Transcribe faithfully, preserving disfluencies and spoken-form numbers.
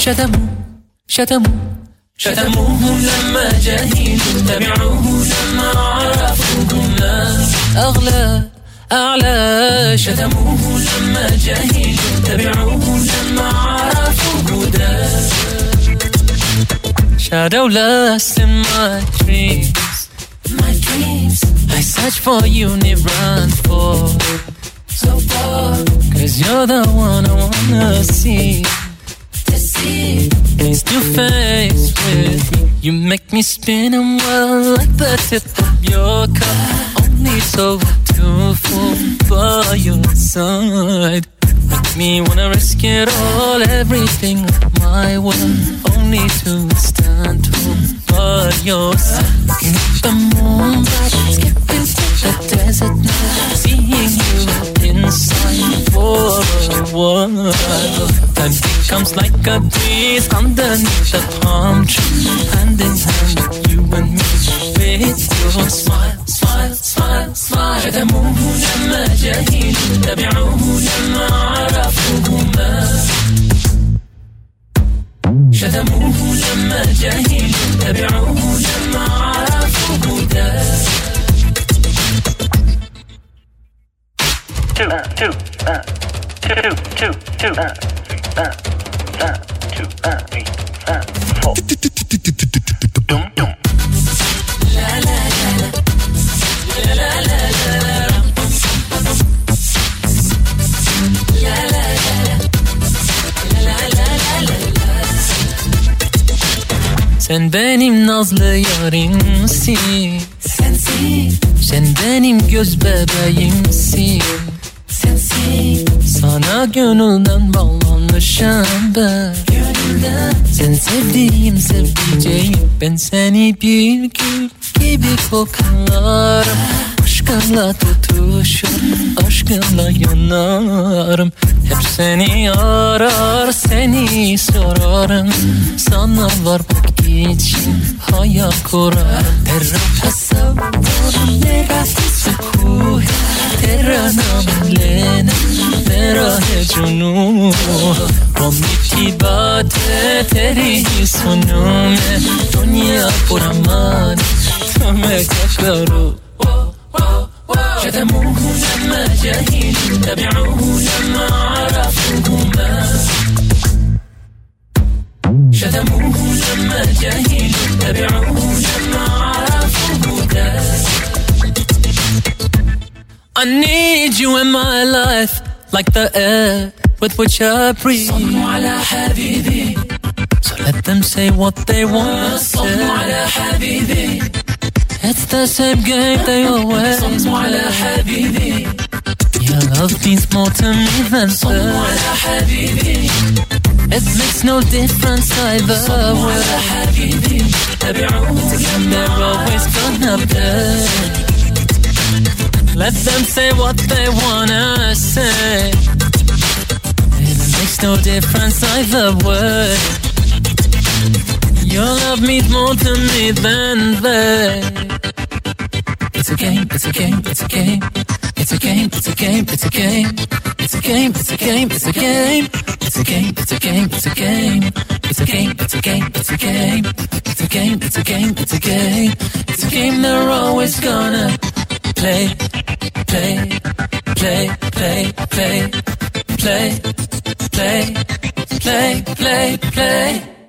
شتموا شتموا شتموه لما جهلوا تبعوه لما عرفوا الناس أغلى أعلى شتموه لما جهلوا تبعوه لما عرفوا هداه Shadowless in my dreams my dreams I search for you never run for so far Cause you're the one I wanna see to see Face to face with me You make me spin and well like the tip of your cup Only so to fall by your side Make me wanna risk it all Everything of my world Only to stand tall by your side The moonlight skipping through the desert night Seeing you inside for a while Time becomes like a breeze underneath the palm tree Hand in hand with you and me With your smile, smile, smile, smile شتموه لما جهلوا تبعوه لما عرفوا ما شتموه لما جهلوا تبعوه لما عرفوا هداه Two, two, uh, two, two, two, two, uh, uh, uh, two, uh, three, uh, four. Dum dum. La la la la. La la la la. La la la la. La la la la la. Sen benim nazlı yarimsin. Sensin. Sen benim göz bebeğimsin. Sensin. Sana gönülden bağlanmışım ben. Gönülden. Sen sevdiğim sevdiceğim. Ben seni bir gül gibi koklarım. Aşkınla tutuşur, aşkınla yanarım. Hep seni arar, seni sorarım. Sana varmak için hayal kurarım. Terra tasavvur, terra sukuh, terra namlene, terra hecunu. Romiti bate, teri sunume, dunya puramane, tume kakaru. شتموه لما جهلوا تبعوه لما عرفوا ما شتموه لما جهلوا تبعوه لما عرفوا هداه I need you in my life like the air with which I breathe صلوا على حبيبي So let them say what they want to say صلوا على حبيبي It's the same game they always صلوا على حبيبي Your love means more to me than صلوا على حبيبي It makes no difference either صلوا على حبيبي تبعوه and they're always gonna be Let them say what they wanna say It makes no difference either way Your love means more to me than they It's a game, it's a game, it's a game It's a game, it's a game, it's a game It's a game, it's a game, it's a game It's a game, it's a game, it's a game It's a game, it's a game, it's a game It's a game, it's a game, it's a game It's a game they're always gonna play Play, play, play, play Play, play, play, play, play